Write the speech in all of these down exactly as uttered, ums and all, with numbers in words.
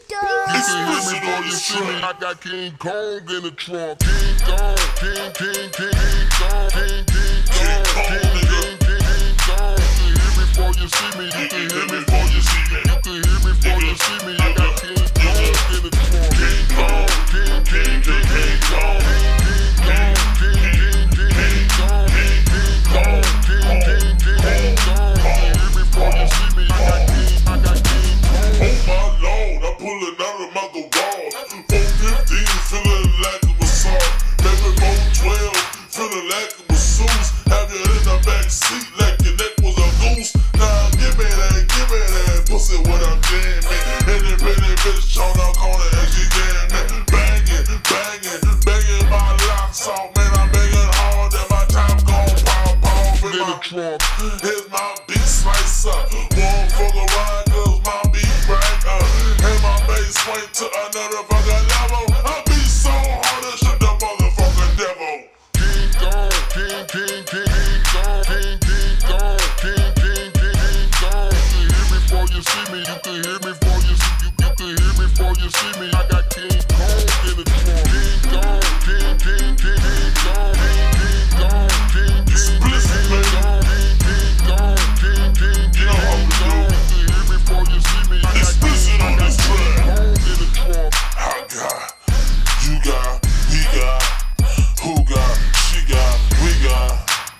You can hear me before you see me. I got King Kong in the trunk. King Kong, King, King, King, King Kong, King, King Kong, King, King, King, King Kong. You can hear me before you see me. You can hear me before you see me. You can hear me before you see me. I got King Kong in the trunk. King Kong, King, King, King, King Kong, King, King, King, King, King Kong, King, Kong, King, King, King, King Kong. You can hear me before you see me. I got King, I got King Kong. Oh my Lord, I'm pulling out of my garage. four fifteen, feeling like a massage. Maybe four twelve, feeling like a masseuse. Have you in the back seat like your neck was a goose. Now give me that, give me that pussy what I'm jamming. Independent bitch on the corner and she jamming. Banging, banging, banging my locks off. Man, I'm banging hard and my time gon' pop off in my trunk. Here's my beat slicer. One for the ride, cause my beat breaker. And my bass swing to another fucking level. I beat so hard that shit the motherfucking devil. King Kong, King, King, King, King Kong, King, King Kong, King, King, King, King Kong. You can hear me before you see me. You can hear me before you see you, you can hear me before you see me. I got King Kong in the trunk. King Kong, King, King, King, King Kong, King, King Kong, King, King, King, King Kong, King, King Kong, King, King, King, King Kong. You can hear me before you see me. I got King, I got King Kong in the trunk. I got, you got, he got, who got, she got, we got.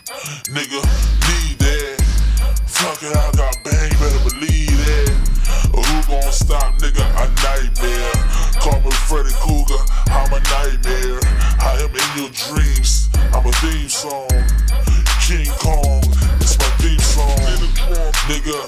Nigga, need that. Fuck it, I got bang, better believe that. Who gon' stop, nigga? A nightmare. Call me Freddy Krueger, I'm a nightmare. I am in your dreams, I'm a theme song. King Kong, it's my theme song. Nigga,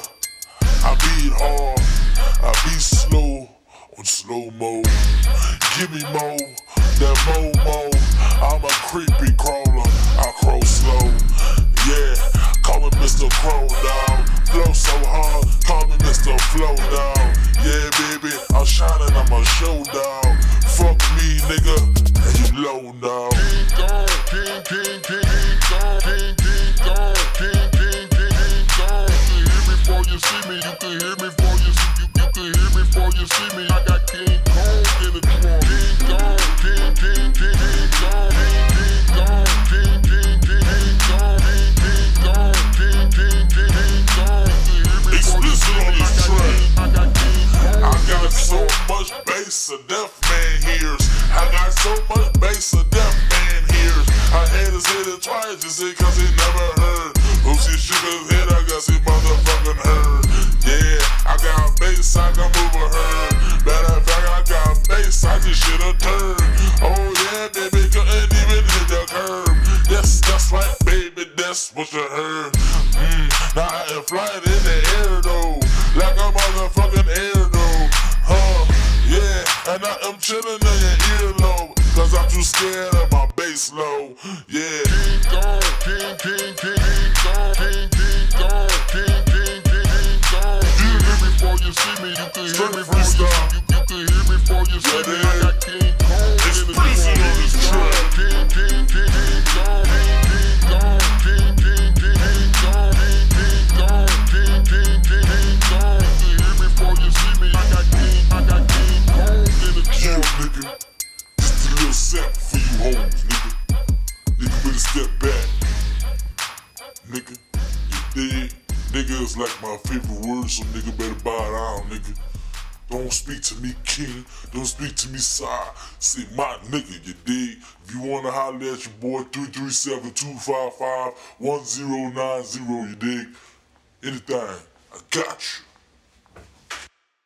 I beat hard, I beat slow, on slow mo. Give me more, that mo mo. I'm a creepy crawler, I crawl slow. Yeah, call me Mister Crow Dog. Flow so hard, call me Mister Flow Dog. Yeah, baby, I'm shining, I'm a show dog. Fuck me, nigga, and you low dog. King Kong, King, King, King, King Kong, King, King Kong, King, King, King, King Kong. You can hear me before you see me. You can hear me before you see you, you can hear me before you see me. I got King Kong in the trunk. King Kong, King, King, King, King Kong, King, King Kong, King, King, King, King Kong, King, King Kong, King, King, King, King Kong. You can hear me before you see me. I got King, I got King Kong. I got so much bass a deaf man hears. I got so much bass a deaf man hears. I had to say it twice just say cause he never heard. Who she shook his head, I guess he motherfucking heard. Yeah, I got bass, I can move a herd. Matter of fact, I got bass, I just shit a turn. Oh yeah, baby, couldn't even hit the curb. Yes, that's right, baby, that's what you heard. Mm, now I am flying in the air though, like a motherfucking air though. Huh, yeah, and I am chilling in your earlobe, cause I'm too scared of my bass low. Yeah. King Kong, King, King, King, King Kong, King, King Kong, King, King, King, King Kong. You can hear me before you see me. You can hear me before you see me. You, you can hear me before you see me. I got King Kong in the trunk. King, King, King, King Kong, King, King Kong, King, King, King, King Kong, King, King Kong, King, King, King, King Kong. You can hear me before you see me. I got King, I got King Kong in the Yeah, trunk. nigga, just a little sample for you hoes, nigga. Nigga, better step back. Nigga, you dig? Nigga is like my favorite word, so nigga better bow down, nigga. Don't speak to me, king. Don't speak to me, sire. Say my nigga, you dig? If you wanna holler at your boy, three three seven, two five five, one zero nine zero, you dig? Anything, I got you.